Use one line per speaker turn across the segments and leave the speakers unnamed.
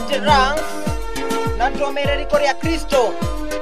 Ranks na tuomereri kuria Kristo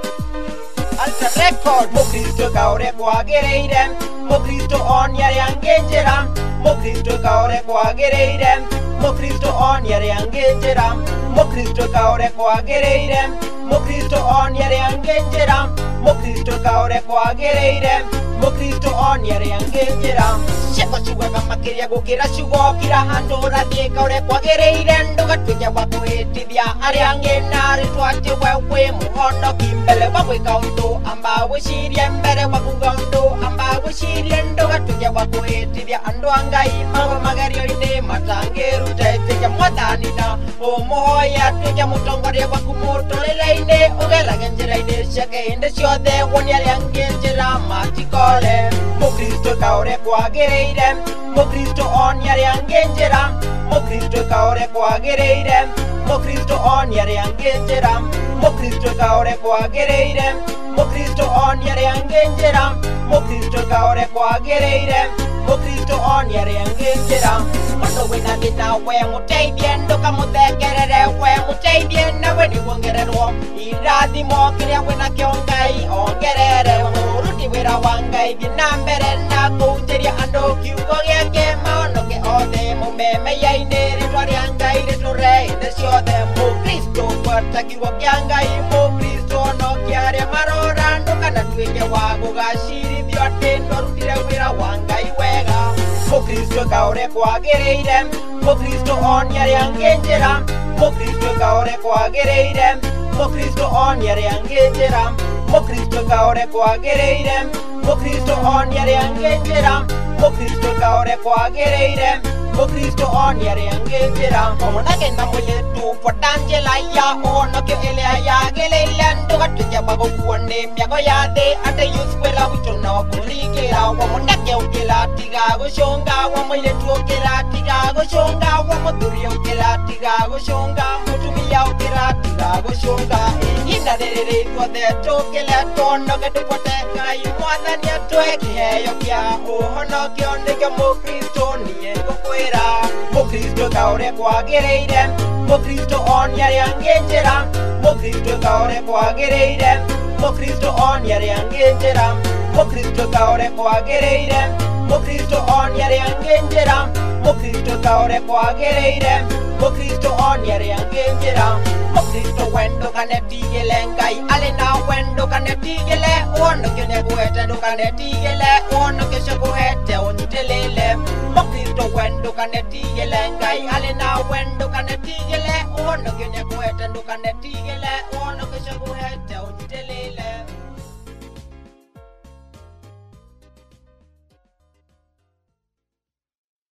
Alta Record Mukristo kaore kwagereire Mukristo oni ari angenjera Mukristo kaore kwagereire Mukristo oni ari angenjera Mukristo kaore kwagereire Mukristo oni ari angenjera Mukristo kaore kwagereire Mukristo oni ari angenjera Sheko chuwega makiria gukira chugo kira handura thieka ure kwagereire ndugatwija wakwitithia ari angena ritwati wewe muhono kimbele wagwika undu amba wicirie mbere wakuga undu amba wicirie ndugatwija wakwitithia andu angai mawe magerio-ini matangirute twija mwathani na umuhoya twija mutongoria waku muturire-ini ugerage njira-ini ciake indi ciothe woni ari angenjira matikore Mukristo kaore kwagereire Mukristo oni ari angenjera Mukristo kaore kwagereire Mukristo oni ari angenjera Mukristo kaore kwagereire Mukristo oni ari angenjera Mukristo kaore kwagereire Mukristo oni ari angenjera Mundu wina thina we muteithie ndukamuthekerere we muteithie nawe niguongererwo irathimo kiria winakio Ngai ongerere muruti wira wa Ngai thie na mbere na kunjiria andu kiugo giake maonoke othe mumemeia-ini ritwa ria Ngai ritureire ciothe Mukristo gwata kiugo kia Ngai Mukristo no kiaria marora ndukanatwike wa gugacirithio ati ndwarutire wira wa Ngai wega Mukristo kaore kwagereire Mukristo oni ari angenjera Mukristo kaore kwagereire Mukristo oni ari angenjera Mukristo kaore kwagereire Mukristo oni ari angenjera Mukristo kaore kwagereire Mukristo oni ari angenjera omonake na muyetu potangela ya onokio elea yageleile ndugatwija bagukuone miago yathe ate yuskwela witona wakurigera wamonake ukila tiga gucunga wamoiretu ukila tiga gucunga wamuthuri ukila tiga gucunga mutumia ukila tiga gucunga ihinda riri tuothe tukile tuonoke tupote Ngai mwathani atwe kiheo kia uhonokio nikio Mukristo nie ngukwira Mukristo kaore kwagereire Mukristo oni ari angenjera Mukristo kaore kwagereire Mukristo oni ari angenjera Mukristo kaore kwagereire Mukristo oni ari angenjera Mukristo kaore kwagereire Mukristo oni ari angenjera Mukristo wendo kanetigele Ngai ale na wendo kanetigele ono kene kuete ndukanetigele ono kesho kuete onyitelele Mukristo wendo kanetigele Ngai ale na wendo kanetigele